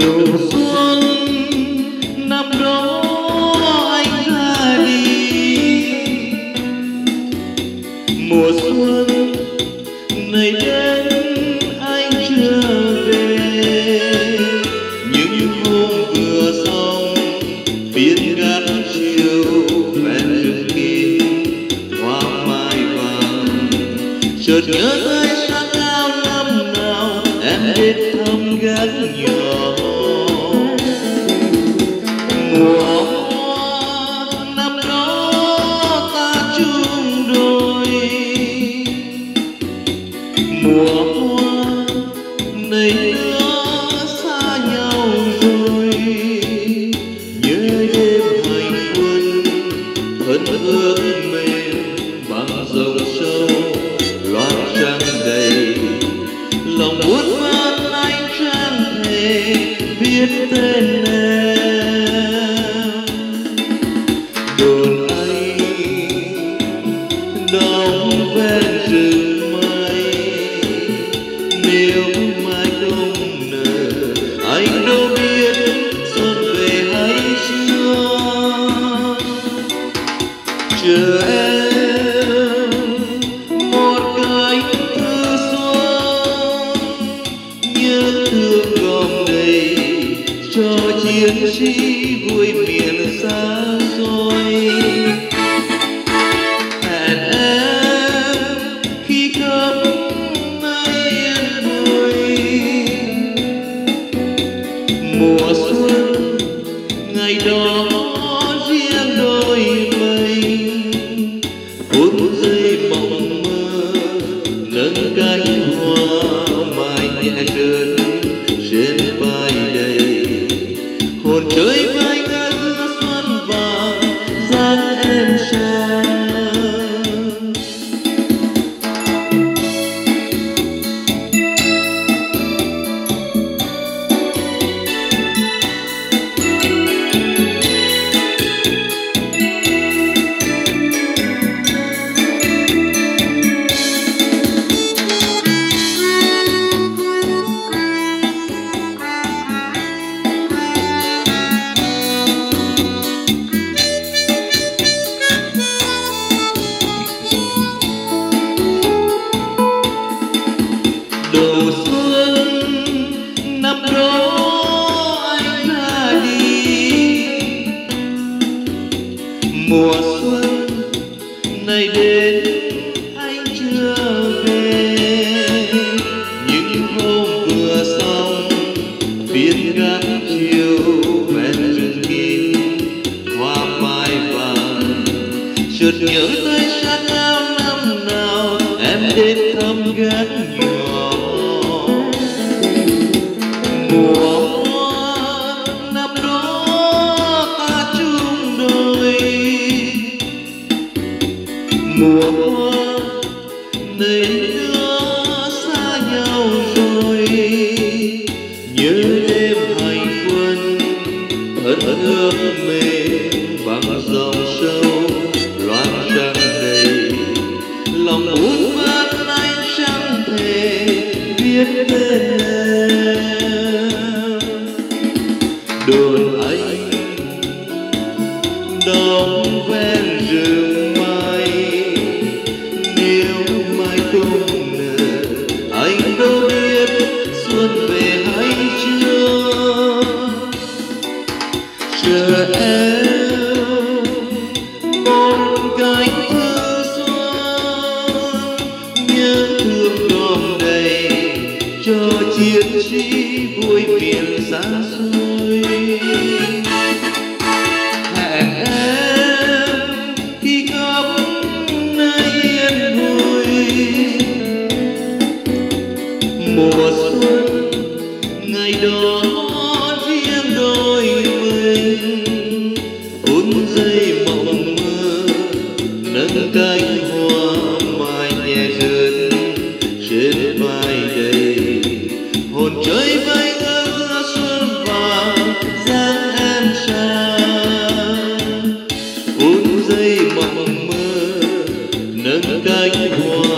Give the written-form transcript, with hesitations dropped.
Đầu xuân năm đó anh ra đi, mùa xuân này đến anh trở về. Những hôm vừa xong biển cát chiều ven rừng kín hoa mai vàng, chợt nhớ tới sáng ao năm nào em đến thăm gác nhỏ. Mùa hoa năm đó ta chung đôi, mùa hoa này nữa xa nhau rồi. Nhớ đêm hành quân thân ước mềm bằng dòng sâu loan trăng đầy, lòng muốn mang anh chẳng thể biết tên em. Đồn anh đong ven rừng mây, nếu mai không nở anh đâu biết xuân về hay chưa. Chờ em một cánh thư xuân, nhớ thương gom đầy cho chiến sĩ vui miền xa xôi. Hẹn em khi khắp nơi yên vui, mùa xuân ngày đó riêng đôi mình. Phút giây mộng mơ nâng cánh hoa mai nhẹ rơi trên vai đầy, hồn chơi vai ngã giữa xuân vàng dáng em sang. Đầu xuân năm đó anh ra đi, mùa xuân này đến anh chưa về. Những hôm vừa xong biển cát chiều ven rừng kín hoa mai vàng, chợt nhớ tới sáng ao năm nào em đến thăm gác nhỏ. Mùa hoa năm đó ta chung đôi, mùa hoa này nữa xa nhau rồi. Nhớ đêm hành quân thân ước mềm bằng dòng sâu loan trăng đầy, lòng muốn mất anh chẳng thể biết tên em. Đồn anh đong ven rừng mây, nếu mai không nở anh đâu biết xuân về hay chưa. Chờ em một cánh thư xuân, nhớ thương gom đầy cho chiến sĩ vui miền xa xôi. Hẹn em khi khắp nơi yên vui, mùa xuân ngày đó riêng đôi mình. Phút giây mộng mơ nâng cánh hoa mai nhẹ rơi trên vai đầy, hồn chơi vai ngỡ giữa xuân vàng dáng em sang. Phút giây mộng mơ nâng cánh hoa